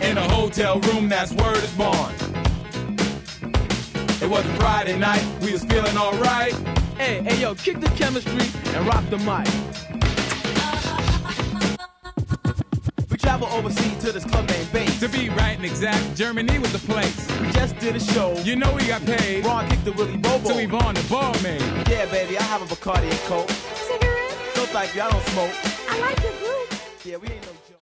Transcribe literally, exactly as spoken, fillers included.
In a hotel room, that's word is born. It was Friday night, we was feeling alright. Hey, hey, yo, kick the chemistry and rock the mic. We travel overseas to this club named Bass. To be right and exact, Germany was the place. We just did a show. You know we got paid. Ron kicked the Willy Bobo. So Yvonne the barmaid. Yeah, baby, I have a Bacardi and Coke. Cigarette? No thank you, I don't smoke. I like your group. Yeah, we ain't no